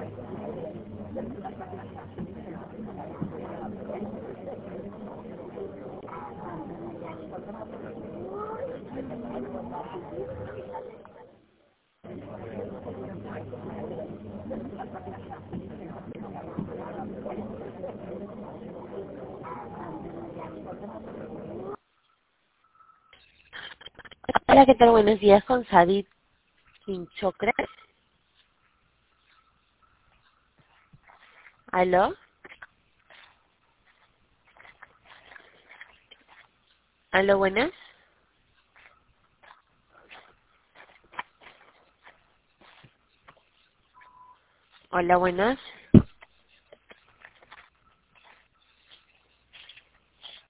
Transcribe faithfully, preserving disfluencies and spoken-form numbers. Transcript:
Hola, ¿qué tal? Buenos días, con Sadit Quinchocre. ¿Aló? ¿Aló, buenas? Hola, buenas.